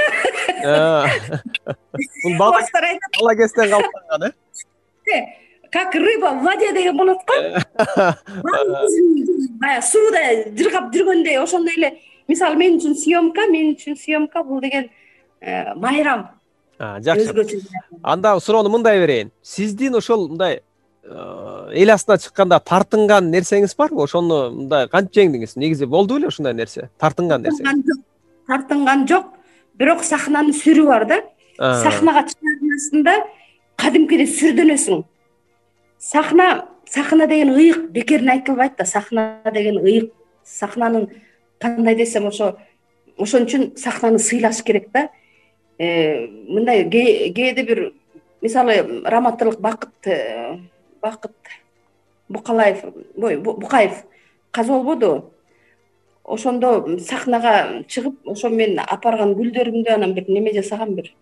Бул бала кезден калган, э? Как рыба в воде деген болот го. Баягы сууда жыргап жүргөндөй ошондой эле. Мисалы мен үчүн съемка, мен үчүн съемка бул деген майрам. Жакшы. Анда суроону мындай берейин. Сиздин ошол мындай эл астына чыкканда тартынган нерсеңиз барбы? Ошону мындай кантип жеңдиңиз? Негизи болду беле ушундай нерсе? Тартынган нерсе. Тартынган жок, бирок сахнанын сүрү бар да. Сахнага чыгаарында кадимкидей сүрдөнөсүң. Сахна, сахна деген ыйык, бекерин айтылбайт да. Сахна деген ыйык. Сахнанын кандай десем ошо ошон үчүн сахнаны сыйлаш керек да. Мындай кээде бир мисалы раматтылык Бакыт Бакыт Букалаев, Букаев каза болбоду. Ошондо сахнага чыгып, ошо мен апарган гүлдөрүмдү анан бир неме жасаган бир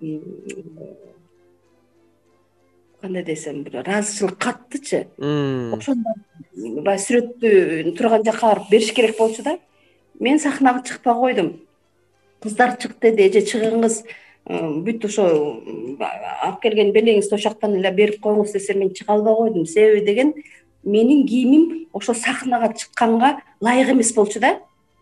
кандай десем бир ыраазычылык каттычы. Ошондо баягы сүрөттү турган жакка барып бериш керек болчу да. Мен сахнага чыкпай койдум. Кыздар чык деди, эже чыгыңыз, бүт ошо алып келген белеңизди ошол жактан эле берип коюңуз десе, мен чыга албай койдум. Себеби деген менин кийимим ошо сахнага чыкканга ылайык эмес болчу да.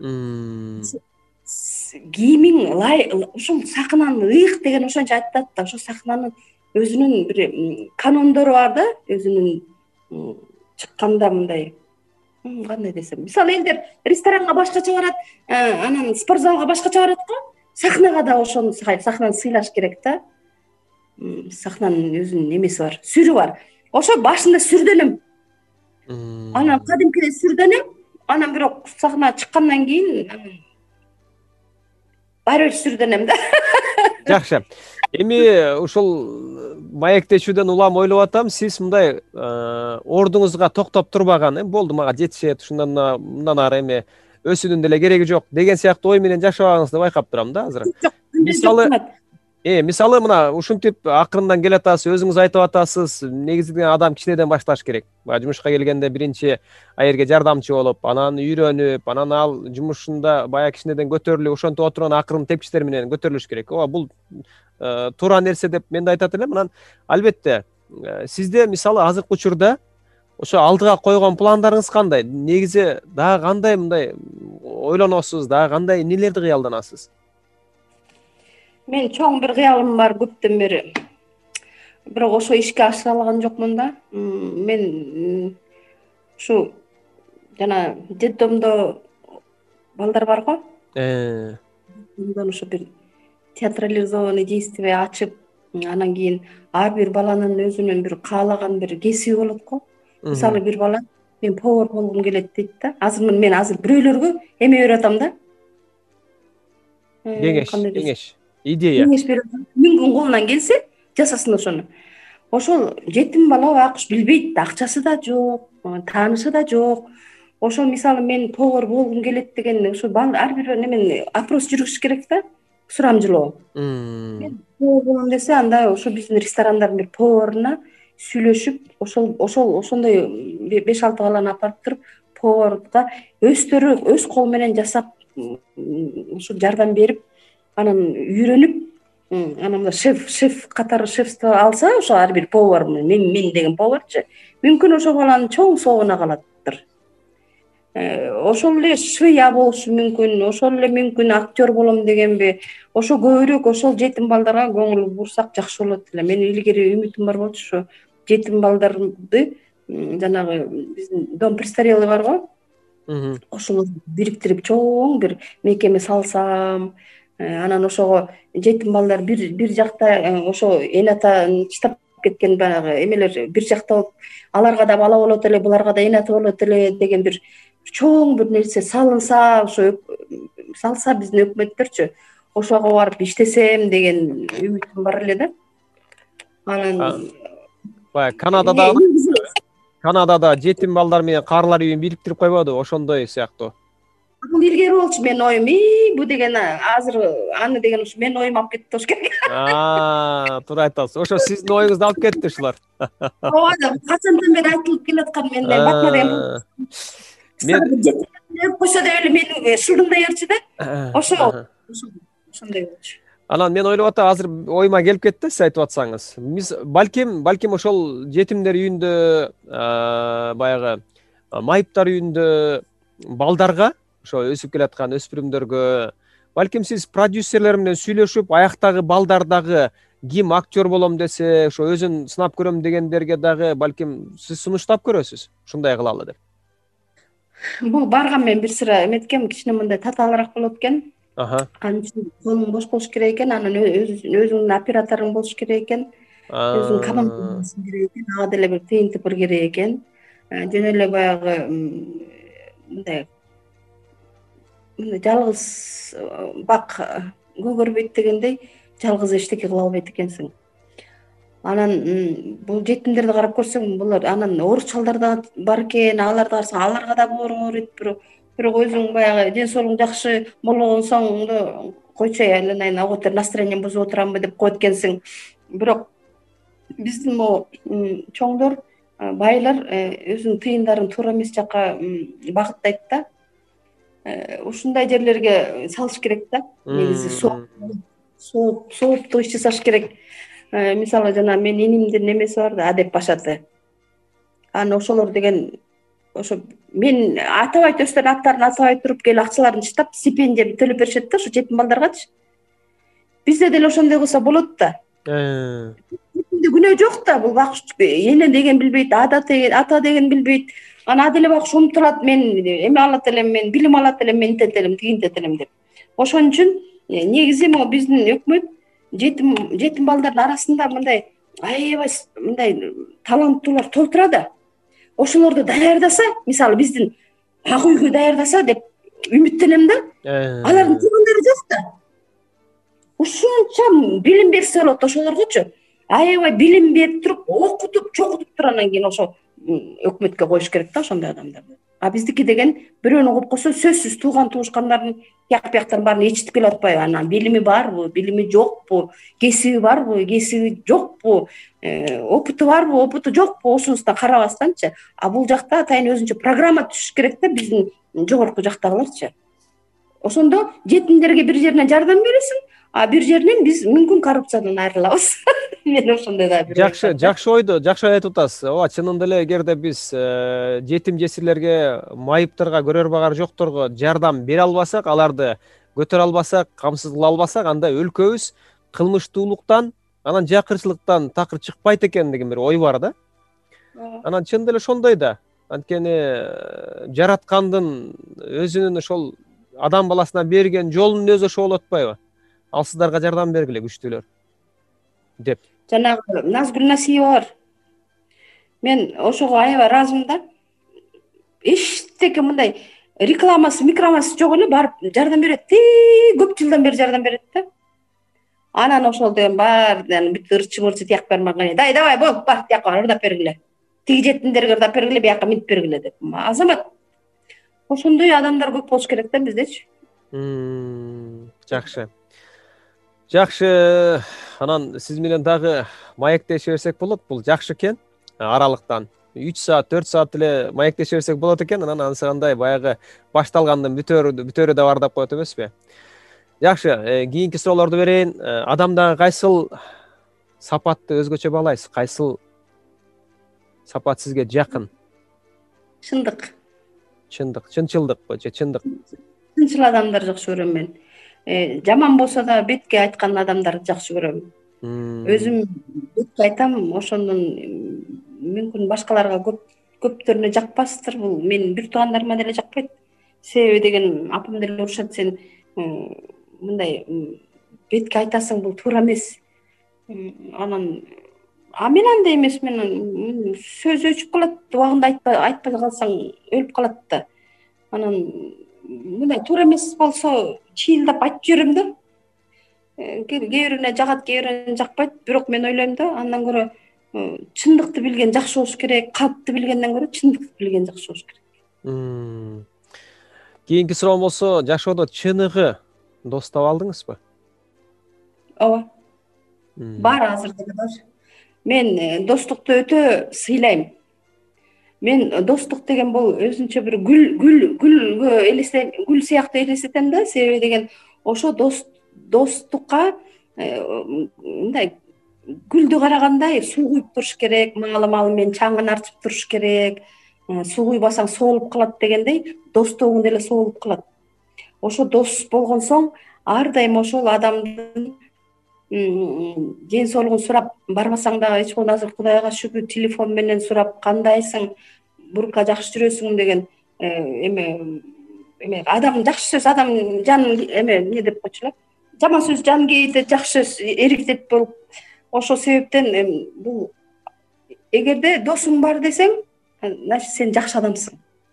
Кийимиң ушул сахнанын ыйык деген ошончо айтат да. Ошо сахнанын өзүнүн бир канондору бар да, өзүнүн чыкканда мындай кандай десем, мисалы элдер ресторанга башкача барат, анан спортзалга башкача барат го. Сахнага да ошону сахнаны сыйлаш керек да. Сахнанын өзүнүн эмеси бар, сүрү бар. Ошо башында сүрдөнөм. Анан кадимкидей сүрдөнөм. Анан бирок сахнага чыккандан кийин баары бир сүрдөнөм да. Жакшы. Эми ушул маектешүүдөн улам ойлоп атам, сиз мындай ордуңузга токтоп турбаган, болду мага жетишет, ушундан мындан ары эми өсүүнүн деле кереги жок деген сыяктуу ой менен жашабагыңызды байкап турам да азыр. Мисалы, э, мисалы мына ушинтип акырындан келатасыз, өзүңүз айтып атасыз, негизи адам кичинеден башташ керек. Баа жумушка келгенде биринчи аерге жардамчы болуп, анан үйрөнүп, анан ал жумушунда бая кичинеден көтөрүлүп, ошентип отурган акырын тепкичтер менен көтөрүлүш керек. Ооба, бул туура нерсе деп мен да айтат элем. Анан албетте сизде мисалы азыркы учурда ошо алдыга койгон пландарыңыз кандай? Негизи дагы кандай мындай ойлоносуз, дагы кандай нелерди кыялданасыз? Мен чоң бир кыялым бар көптөн бери. Бирок ошо ишке ашыра алган жокмун да. Мен ушу жана детдомдо балдар бар го. Э. Мындан ошо бир театрализованный действие ачып, Анан кийин ар бир баланын өзүнүн бир каалаган бир кесиби болот го. Мисалы бир бала мен повар болгум келет дейт да. Азыр мен азыр бирөөлөргө эме берип атам да. Кеңеш, кеңеш, идея. Кеңеш берип атам. Мүмкүн колунан келсе жасасын ошону. Ошол жетим бала байкуш билбейт, акчасы да жок, таанышы да жок. Ошол мисалы мен повар болгум келет деген ошо ар бир немени опрос жүргүзүш керек да, сурамжылоо. Мен повар болом десе, анда ошо биздин ресторандардын бир поварына сүйлөшүп, ошол ошол ошондой беш алты баланы алып барып туруп, поварга өздөрү өз кол менен жасап, ошо жардам берип, анан үйрөнүп, анан мына шеф шеф катары шефство алса, ошо ар бир повар мен мен деген поварчы, мүмкүн ошол баланын чоң соогуна калаттыр. Ошол эле швея болушу мүмкүн, ошол эле мүмкүн актер болом дегенби, ошо көбүрөөк ошол жетим балдарга көңүл бурсак жакшы болот эле. Менин илгери үмүтүм бар болчу, ошо жетим балдарды жанагы биздин дом престарелый барго, ошолорду бириктирип чоң бир мекеме салсам, анан ошого жетим балдар бир бир жакта, ошо эн атаны чыдап кеткен баягы эмелер бир жакта болуп, аларга да бала болот эле, буларга да эн ата болот эле деген бир чоң бир нерсе салынса, ошо салса биздин өкмөттөрчү, ошого барып иштесем деген үмүтүм бар эле да. Анан баягы Канадада Канадада жетим балдар менен каарылар үйүн бириктирип койбодубу, ошондой сыяктуу. Бул илгери болчу менин оюм. И бу деген азыр аны деген ушу менин оюм алып кетти болуш керек. А, туура айтасыз. Ошо сиздин оюңузду алып кетти ушулар. Ооба, качандан бери айтылып келаткан менде батма деген. Мен жетип койсо деп эле мени шылдыңдай берчү да. Ошо ошондой болчу. Анан мен ойлоп атам, азыр оюма келип кетти, сиз айтып атсаңыз. Биз балким, балким ошол жетимдер үйүндө, баягы майыптар үйүндө балдарга, ошо өсүп келаткан өспүрүмдөргө, балким сиз продюсерлер менен сүйлөшүп, аяктагы балдар дагы ким актер болом десе, ошо өзүн сынап көрөм дегендерге дагы балким сиз сунуштап көрөсүз, ушундай кылалы деп. Бул барган мен бир сыра эметкем, кичине мындай татаалыраак болот экен. Анын үчүн колуң бош болуш керек экен, анан өзүңдүн операторуң болуш керек экен, өзүңдүн командаң керек экен, ага деле бир тыйын тыпыр керек экен. Жөн эле баягы мындай мындай жалгыз бак көгөрбөйт дегендей, жалгыз эчтеке кыла албайт экенсиң. Анан бул жетимдерди карап көрсөң, булар анан орус чалдар да бар экен, аларды карасаң, аларга да боорун ооруйт, бирок өзүң баягы ден соолугуң жакшы болгон соң койчу айланайын, аготер настроением бузуп отурамбы деп коет экенсиң. Бирок биздин могу чоңдор, байлар өзүнүн тыйындарын туура эмес жакка багыттайт да. Ушундай жерлерге салыш керек да. Негизи сооп сооптуу иш жасаш керек. Мисалы жана менин инимдин немеси бар да, Адеп Башаты. Анан ошолор деген ошо мен атабай өздөрүнүн аттарын атабай туруп кел акчаларын чыттап стипендия төлөп беришет да ошо жетим балдаргачы. Бизде деле ошондой кылса болот да. Жетимде күнөө жок да, бул байкуш эне деген билбейт, ата деген билбейт. Анан деле байкуш умтулат, мен эме алат элем, мен билим алат элем, мен интет элем, тигинтет элем деп. Ошон үчүн негизи могу биздин өкмөт жетим жетим балдардын арасында мындай аябай мындай таланттуулар толтура да. Ошолорду даярдаса, мисалы биздин ак үйгө даярдаса деп үмүттөнөм да. Алардын туугандары жок да. Ушунча билим берсе болот ошолоргочу. Аябай билим берип туруп, окутуп, чокутуп туруп анан кийин ошо өкмөткө коюш керек да ошондой адамдарды. А биздики деген бирөөнү угуп койсо сөзсүз тууган туушкандардын тияк бияктарын баарын ичитип келип атпайбы? Анан билими барбы, билими жокпу, кесиби барбы, кесиби жокпу, опыту барбы, опыту жокпу, ошонусуна карабастанчы. А бул жакта атайын өзүнчө программа түзүш керек да биздин жогорку жактагыларчы. Ошондо жетимдерге бир жеринен жардам бересиң, а бир жеринен биз мүмкүн коррупциядан айрылабыз. Мен ошондой да бир жакшы, жакшы ойду, жакшы айтып атасыз. Ооба, чынында эле эгерде биз жетим жесирлерге, майыптарга, көрөр багар жокторго жардам бере албасак, аларды көтөрө албасак, камсыз кыла албасак, анда өлкөбүз кылмыштуулуктан, анан жакырчылыктан такыр чыкпайт экен деген бир ой бар да. Анан чынында эле ошондой да. Анткени жараткандын өзүнүн ошол адам баласына берген жолунун өзү ошол болуп атпайбы? Ал сыздарга жардам бергиле, күчтүүлөр. деп. Жанагы Назгүл Насиева бар. Мен ошого аябай ыраазымын да. Эчтеке мындай рекламасы, микромасы жок эле барып жардам берет. Көп жылдан бери жардам берет да. Анан ошол деген бар, бүт ырчы-мырчы тияк бармаган. Дай, давай, бол, бар, тияка ырдап бергиле. Тиги жетиндерге ырдап бергиле, бияка минтип бергиле деп. Азамат. Ошондой адамдар көп болуш керек да биздечи. Жакшы. Жакшы. Анан сиз менен дагы маектеше берсек болот. Бул жакшы экен. Аралыктан үч саат, төрт саат эле маектеше берсек болот экен. Анан ансырандай баягы башталгандын бүтөрү бүтөрү да бар деп коет эмеспи? Жакшы, кийинки суроолорду берейин. Адамда кайсыл сапатты өзгөчө баалайсыз? Кайсыл сапат сизге жакын? Чындык. Чындык, чынчылдыкпы же чындык? Чынчыл адамдар жакшы көрөм мен. Жаман болсо да бетке айткан адамдарды жакшы көрөм. Өзүм бетке айтам, ошондон мүмкүн башкаларга көп көптөрүнө жакпастыр. Бул менин бир туугандарыма деле жакпайт. Себеби деген апам деле урушат, сен мындай бетке айтасың, бул туура эмес. Анан а мен андай эмес, мен сөз өчүп калат, убагында айтпай айтпай калсаң өлүп калат да. Анан мындай туура эмес болсо чыйылдап айтып жиберем да. Кээ бирине жагат, кээ бирине жакпайт, бирок мен ойлойм да, андан көрө чындыкты билген жакшы болуш керек, калпты билгенден көрө чындыкты билген жакшы болуш керек. Кийинки суроом болсо, жашоодо чыныгы дос таап алдыңызбы? Ооба. Бар, азыр деле бар. Мен достукту өтө сыйлайм. Мен достук деген бул өзүнчө бир гүл гүл гүлгө элестен гүл сыяктуу элестетем да. Себеби деген ошо дос достукка мындай гүлдү карагандай суу куюп туруш керек, маалы-маалы менен чаңын артып туруш керек. Суу куйбасаң соолуп калат дегендей, достугуң деле соолуп калат. Ошо дос болгон соң ар дайым ошол адамдын ден соолугун сурап, барбасаң дагы эч болбосо азыр Кудайга шүгүр телефон менен сурап, кандайсың, бурка жакшы жүрөсүң деген эме эме адам жакшы сөз адам жанын эме эмне деп койчу эле. Жаман сөз жан кейитет, жакшы сөз эриктет болуп. Ошол себептен бул эгерде досуң бар десең, значит сен жакшы адамсың.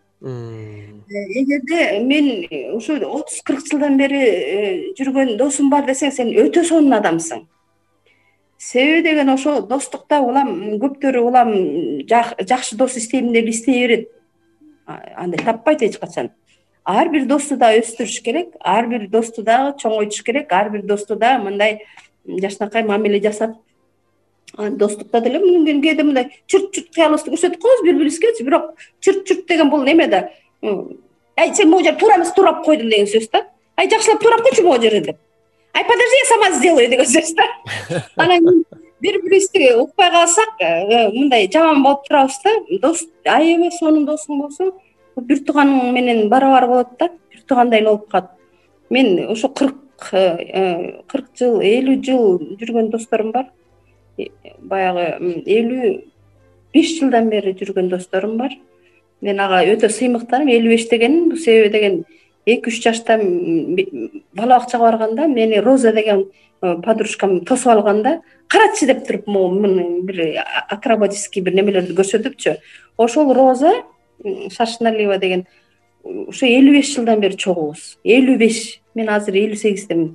Эгерде мен ушу отуз кырк жылдан бери жүргөн досум бар десең, сен өтө сонун адамсың. Себеби деген ошо достукта улам көптөрү улам жакшы дос издейм деп издей берет. Андай таппайт эч качан. Ар бир досту да өстүрүш керек, ар бир досту да чоңойтуш керек, ар бир досту да мындай жашнакай мамиле жасап, достукта деле мындай кээде мындай чүрт-чүрт кыялыбызды көрсөтүп коебуз бири-бирибизге, бирок чүрт-чүрт деген бул неме да. Ай, сен могу жер туура эмес, туурап койдуң деген сөз да. Ай, жакшылап туурап койчу могу жерде деп. Ай, подожди, я сама сделаю деген сөз да. Анан бири-бирибизди укпай калсак, мындай жаман болуп турабыз да. Дос, аябай сонун досуң болсо, бир тууганың менен барабар болот да, бир туугандай эле болуп калат. Мен ошо кырк кырк жыл, элүү жыл жүргөн досторум бар. Баягы элүү беш жылдан бери жүргөн досторум бар. Мен ага өтө сыймыктарым. элүү беш деген, бул себеби деген эки үч жашта бала бакчага барганда мени Роза деген подружкам тосуп алганда, карачы деп туруп, бир акробатический бир немелерди көрсөтүпчү. Ошол Роза Шашналиева деген ошо элүү беш жылдан бери чогубуз. элүү беш. Мен азыр элүү сегиздемин.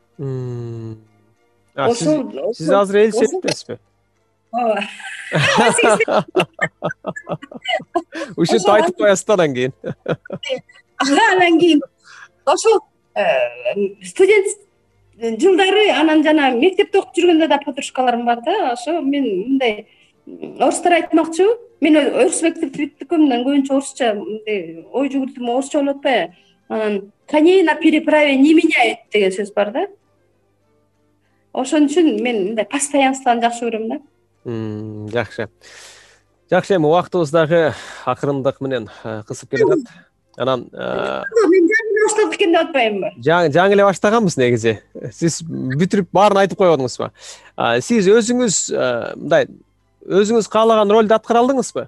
Сиз азыр элүү сегиздесизби? Ооба. Ушинтип айтып коесуз анан кийин. Анан кийин ошол студент жылдары анан жана мектепте окуп жүргөндө да подружкаларым бар да. Ошо мен мындай орустар айтмакчы, мен орус мектепти бүттүкөм, көбүнчө орусча ой жүгүртүм орусча болуп атпайбы? Анан коней на переправе не меняют деген сөз бар да. Ошон үчүн мен мындай постоянствону жакшы көрөм да. Жакшы. Жакшы, эми убактыбыз дагы акырындык менен кысып келатат. Анан мен жаңы баштадык экен деп атпаймынбы? Жаңы эле баштаганбыз негизи. Сиз бүтүрүп баарын айтып койбодуңузбу? Сиз өзүңүз мындай өзүңүз каалаган ролду аткара алдыңызбы?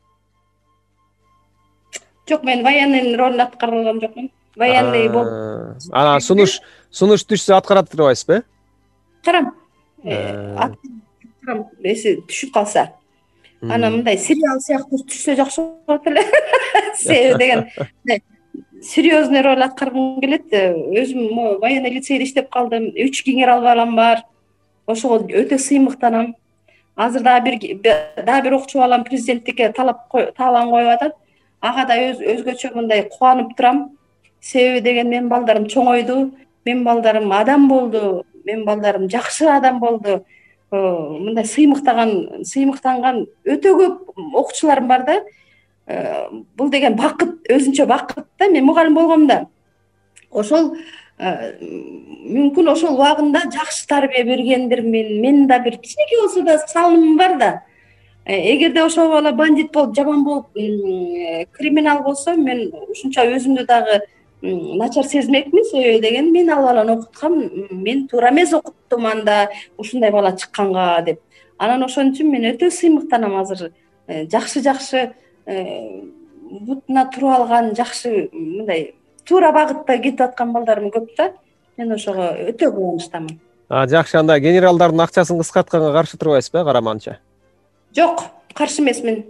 Жок, мен военный ролду аткара алган жокмун. Военный болуп. Анан сунуш сунуш түшсө аткара турбайсызбы? Карам. эси түшүп калса, анан мындай сериал сыяктуу түшсө жакшы болот эле. Себеби деген серьезный роль аткаргым келет. Өзүм могу военный лицейде иштеп калдым. Үч генерал балам бар. Ошого өтө сыймыктанам. Азыр дагы бир дагы бир окчу балам президенттикке талап талабын коюп атат. Ага да өзгөчө мындай кубанып турам. Себеби деген менин балдарым чоңойду, менин балдарым адам болду, менин балдарым жакшы адам болду. Мындай сыймыктаган, сыймыктанган өтө көп окуучуларым бар да. Бул деген бакыт, өзүнчө бакыт да. Мен мугалим болгомда ошол мүмкүн ошол убагында жакшы тарбия бергендирмин. Мен да бир кичинекей болсо да салымым бар да. Эгерде ошол бала бандит болуп, жаман болуп, криминал болсо, мен ушунча өзүмдү дагы начар сезмекмин. Себеби деген мен ал баланы окуткам, мен туура эмес окуттум анда ушундай бала чыкканга деп. Анан ошон үчүн мен өтө сыймыктанам азыр. Жакшы-жакшы бутуна туруп алган, жакшы мындай туура багытта кетип аткан балдарым көп да. Мен ошого өтө кубанычтамын. Жакшы, анда генералдардын акчасын кыскартканга каршы турбайсызбы, караманча? Жок, каршы эмесмин.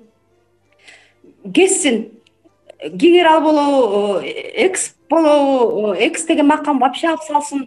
Кетсин. Генерал болобу, экс болобу, экс деген макам вообще алып салсын.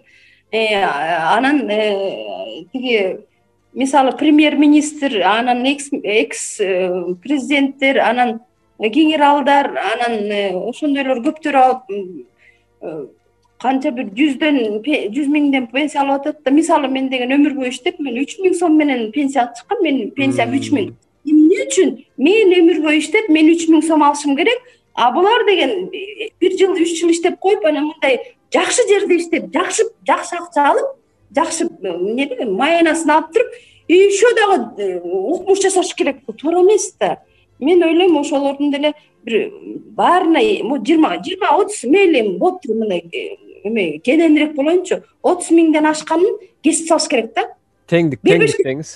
Анан тиги мисалы премьер-министр, анан экс президенттер, анан генералдар, анан ошондойлор көптөр алып канча бир жүздөн жүз миңден пенсия алып атат да. Мисалы мен деген өмүр бою иштеп, мен үч миң сом менен пенсия алып чыккам. Менин пенсиям үч миң. Эмне үчүн? Мен өмүр бою иштеп, мен үч миң сом алышым керек. А булар деген бир жыл, үч жыл иштеп коюп, анан мындай жакшы жерде иштеп, жакшы жакшы акча алып, жакшы эмне деген майнасын алып туруп, еще дагы укмуш жасаш керек. Бул туура эмес да. Мен ойлойм, ошолордун деле бир баарына жыйырма отуз мейли болуп туруп мындай эме кененирээк болоюнчу, отуз миңден ашканын кесип салыш керек да. Теңдик, теңдик деңиз.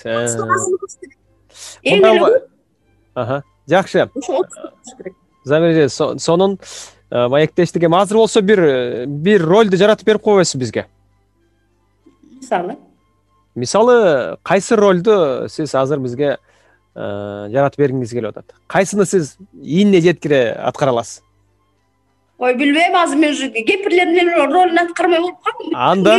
Эң эле. Аха, жакшы. Замир эже, сонун маектештик эми азыр болсо бир бир ролду жаратып берип койбойсуз бизге? Мисалы? Мисалы, кайсы ролду сиз азыр бизге жаратып бергиңиз келип атат? Кайсыны сиз ийине жеткире аткара аласыз? Ой, билбейм, азыр мен уже кемпирлердин ролун аткармай болуп калдым. Анда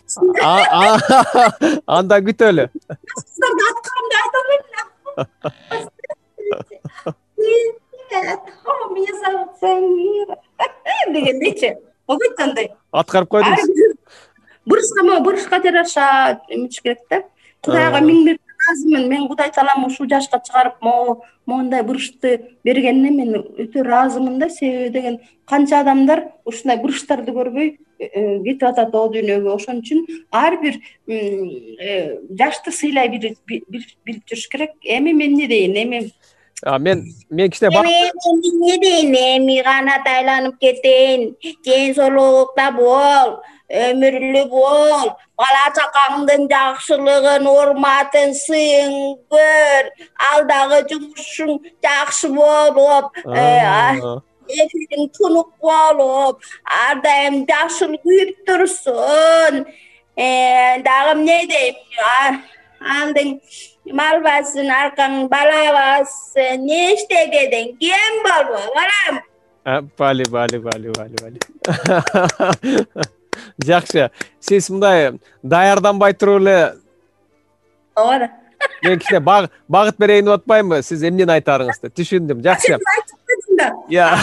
анда күтөлү. Кыздарды аткарамды айта бермин. Меня зовут Самира. Дегендейчи. Болбойт андай. Аткарып койдуңуз. Бурушка бурушка жараша эмиш керек да. Кудайга миң бир ыраазымын. Мен Кудай таалам ушул жашка чыгарып, моундай бурушту бергенине мен өтө ыраазымын да. Себеби деген канча адамдар ушундай буруштарды көрбөй кетип атат о дүйнөгө. Ошон үчүн ар бир жашты сыйлай билип жүрүш керек. Эми мен эмне дейин? Эми мен мен кичине бар. Эмне дейин? Эми гана тайланып кетейин. Ден соолукта бол, өмүрлүү бол, бала чакаңдын жакшылыгын, урматын, сыйын көр, алдагы жумушуң жакшы болуп, эфириң тунук болуп, ар дайым жакшылык күйүп турсун. Дагы эмне дейм? Алдың малбасын, аркаң балабасын, не иштегеден кем болбо, балам? Бали, бали, бали, бали, бали. Жакшы. Сиз мындай даярданбай туруп эле ооба. Мен кичине багыт берейин деп атпаймынбы? Сиз эмнени айтарыңызды түшүндүм. Жакшы. Я.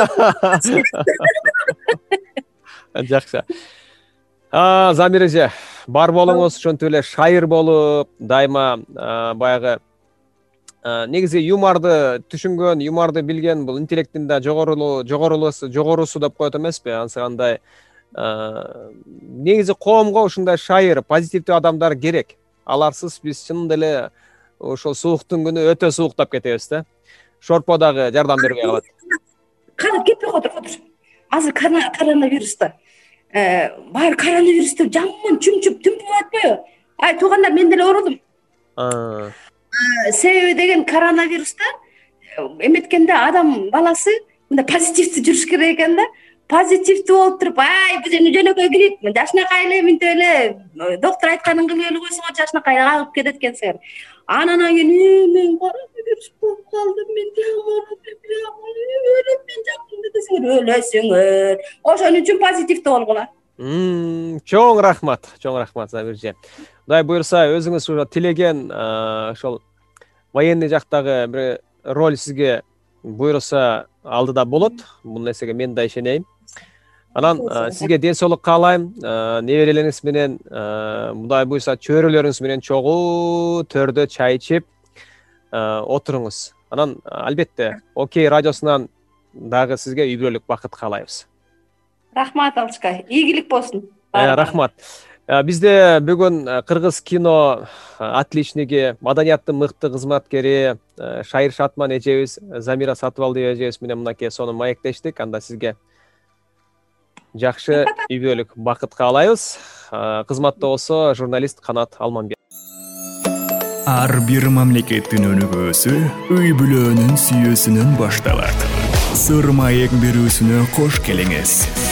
Жакшы. А, Замир эже, бар болуңуз ошентип эле шайыр болуп, дайыма баягы негизи юморду түшүнгөн, юморду билген, бул интеллектин да жогорулуу, жогорулуусу, жогорусу деп коет эмеспи? Анысы кандай негизи коомго ушундай шайыр, позитивдүү адамдар керек. Аларсыз биз чын деле ошол сууктун күнү өтө сууктап кетебиз да. Шорпо дагы жардам бербей калат. Кара кетпей отур, отур. Азыр коронавируста баары коронавирусту жаман чүмчүп түмпүп атпайбы? Ай, туугандар, мен деле оорудум. Себеби деген коронавируста эметкенде адам баласы мындай позитивдүү жүрүш керек экен да. позитивдүү болуп туруп, ай бул эми жөнөкөй грипп, жашынакай эле мынтип эле доктор айтканын кылып эле койсоңор жашынакай агып кетет экенсиңер. Анан кийин мен коронавирус болуп калдым, мен өлөм, мен жакында десеңер өлөсүңөр. Ошон үчүн позитивдүү болгула. Чоң рахмат, чоң рахмат Забирже. Кудай буйрса, өзүңүз ушу тилеген ошол военный жактагы бир роль сизге буйрса алдыда болот. Бул нерсеге мен да ишенейм. Анан сизге ден соолук каалайм. Неберелериңиз менен, Кудай буйрса, чөйрөлөрүңүз менен чогуу төрдө чай ичип отуруңуз. Анан албетте Окей радиосунан дагы сизге үй бүлөлүк бакыт каалайбыз. Рахмат Алчкай. Ийгилик болсун. Рахмат. Бизде бүгүн кыргыз кино отличниги, маданияттын мыкты кызматкери Шайыр Шатман эжебиз, Замира Сатыбалдиева эжебиз менен мынакей сону маектештик. Анда сизге жакшы үй бүлөлүк бакыт каалайбыз. Кызматта болсо журналист Канат Алманбек. Ар бир мамлекеттин өнүгүүсү үй бүлөнүн сүйүүсүнөн башталат. Сыр маек берүүсүнө кош келиңиз.